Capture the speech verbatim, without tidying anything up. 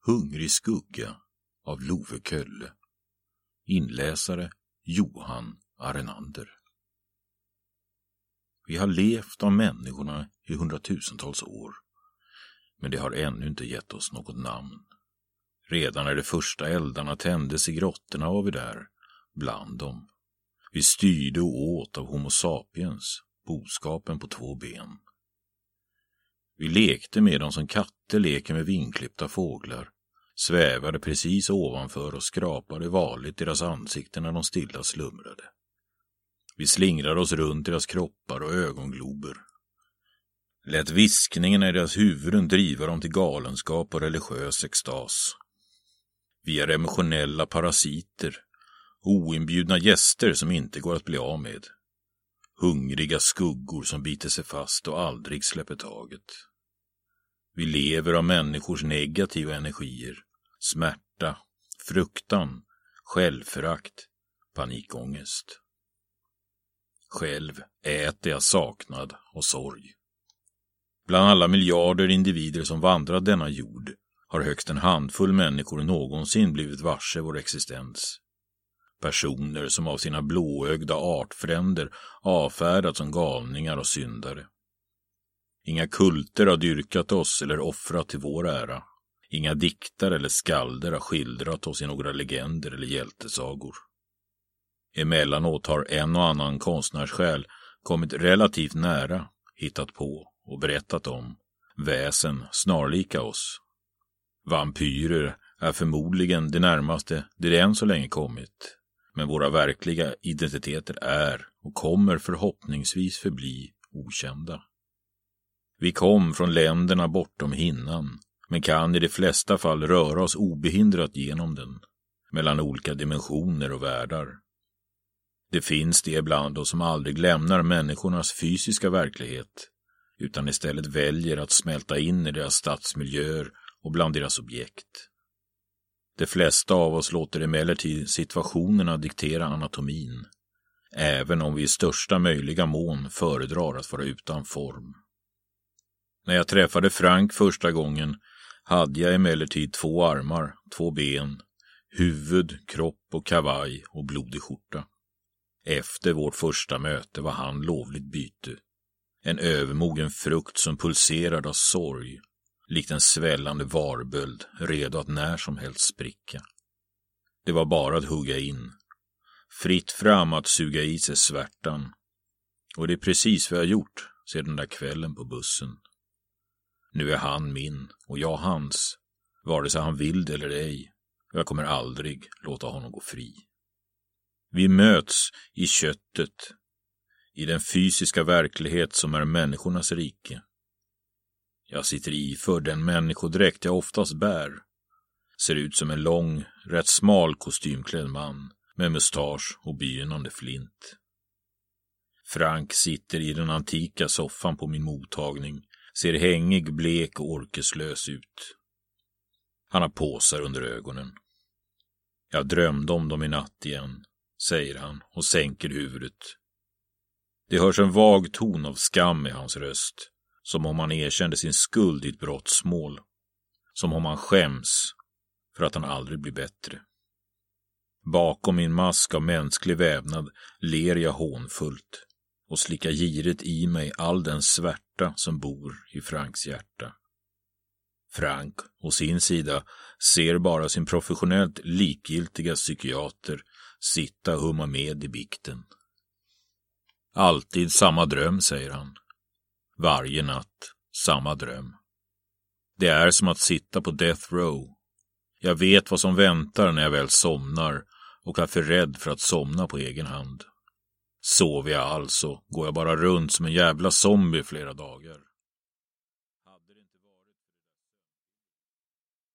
Hungrig skugga av Love Kölle. Inläsare Johan Arenander. Vi har levt av människorna i hundratusentals år, men det har ännu inte gett oss något namn. Redan när de första eldarna tändes i grottorna var vi där, bland dem. Vi styrde och åt av Homo sapiens, boskapen på två ben. Vi lekte med dem som katter leker med vinklippta fåglar, svävade precis ovanför och skrapade varligt deras ansikten när de stilla slumrade. Vi slingrade oss runt deras kroppar och ögonglober. Lät viskningen i deras huvuden driva dem till galenskap och religiös extas. Vi är emotionella parasiter, oinbjudna gäster som inte går att bli av med. Hungriga skuggor som biter sig fast och aldrig släpper taget. Vi lever av människors negativa energier, smärta, fruktan, självförakt, panikångest. Själv äter jag saknad och sorg. Bland alla miljarder individer som vandrar denna jord har högst en handfull människor någonsin blivit varse vår existens. Personer som av sina blåögda artfränder avfärdats som galningar och syndare. Inga kulter har dyrkat oss eller offrat till vår ära. Inga diktare eller skalder har skildrat oss i några legender eller hjältesagor. Emellanåt har en och annan konstnärssjäl kommit relativt nära, hittat på och berättat om väsen snarlika oss. Vampyrer är förmodligen det närmaste det än så länge kommit, men våra verkliga identiteter är och kommer förhoppningsvis förbli okända. Vi kom från länderna bortom hinnan, men kan i de flesta fall röra oss obehindrat genom den, mellan olika dimensioner och världar. Det finns det bland oss som aldrig lämnar människornas fysiska verklighet, utan istället väljer att smälta in i deras stadsmiljöer och bland deras objekt. De flesta av oss låter emellertid situationerna diktera anatomin, även om vi i största möjliga mån föredrar att vara utan form. När jag träffade Frank första gången hade jag emellertid två armar, två ben, huvud, kropp och kavaj och blodig skjorta. Efter vårt första möte var han lovligt byte. En övermogen frukt som pulserade av sorg, likt en svällande varböld, redo att när som helst spricka. Det var bara att hugga in. Fritt fram att suga i sig svärtan. Och det är precis vad jag gjort sedan den där kvällen på bussen. Nu är han min och jag hans, vare sig han vill det eller ej. Jag kommer aldrig låta honom gå fri. Vi möts i köttet, i den fysiska verklighet som är människornas rike. Jag sitter i för den människodräkt jag oftast bär. Ser ut som en lång, rätt smal kostymklädd man med mustasch och begynnande flint. Frank sitter i den antika soffan på min mottagning, ser hängig, blek och orkeslös ut. Han har påsar under ögonen. Jag drömde om dem i natt igen, säger han och sänker huvudet. Det hörs en vag ton av skam i hans röst, som om han erkände sin skuld i ett brottsmål, som om han skäms för att han aldrig blir bättre. Bakom min mask av mänsklig vävnad ler jag hånfullt och slickar girigt i mig all den svärta som bor i Franks hjärta. Frank, å sin sida, ser bara sin professionellt likgiltiga psykiater sitta och humma med i bikten. Alltid samma dröm, säger han. Varje natt, samma dröm. Det är som att sitta på death row. Jag vet vad som väntar när jag väl somnar och är för rädd för att somna på egen hand. Sover jag alltså går jag bara runt som en jävla zombie flera dagar.